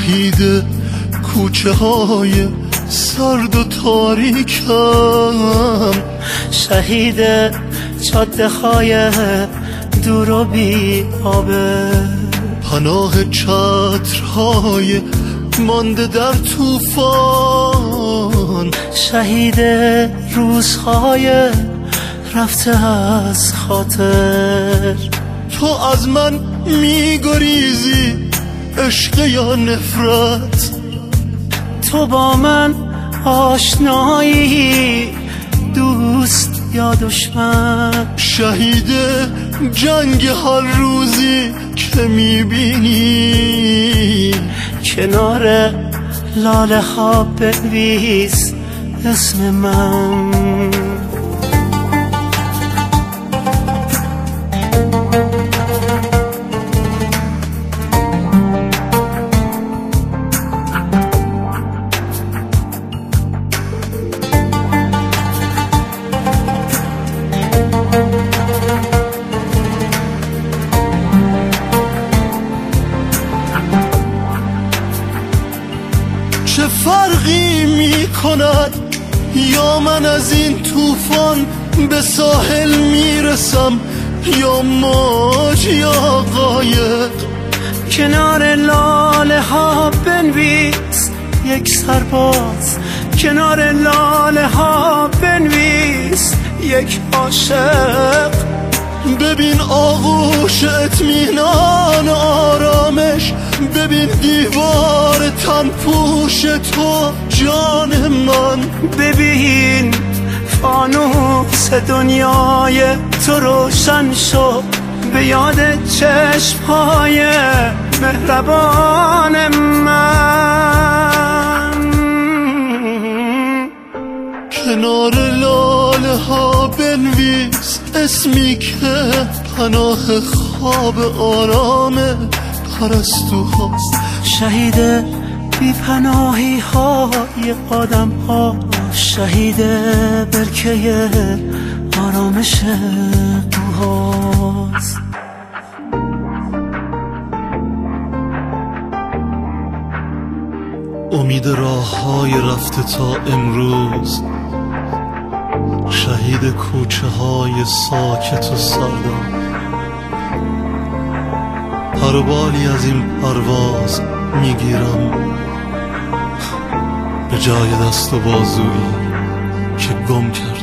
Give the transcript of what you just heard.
شهید کوچه های سرد و تاریکم، شهید جاده های دور و بی آبه، پناه چترهای مانده در طوفان، شهید روزهای رفته از خاطر. تو از من میگریزی عشق یا نفرت، تو با من آشنایی دوست یا دشمن، شهید جنگ هر روزی که میبینی، کنار لاله ها بنویس اسم من. چه فرقی می کند یا من از این طوفان به ساحل میرسم یا موج یا قایق، کنار لاله ها بنویس یک سرباز، کنار لاله ها بنویس یک عاشق. ببین آغوش اطمینان آرامش، ببین دیوار تنپوش تو جان من، ببین فانوس دنیای تو روشن شد به یاد چشمهای مهربان من. کنار لاله ها بنویس اسمی که پناه خواب آرام پرستوهاست، شهید بی پناهی های آدم ها، شهید برکه آرامش کوهاست. امید راه های رفته تا امروز، شهید کوچه های ساکت و سرد، پروبالی از این پرواز میگیرم به جای دست و بازویی که گم کرد.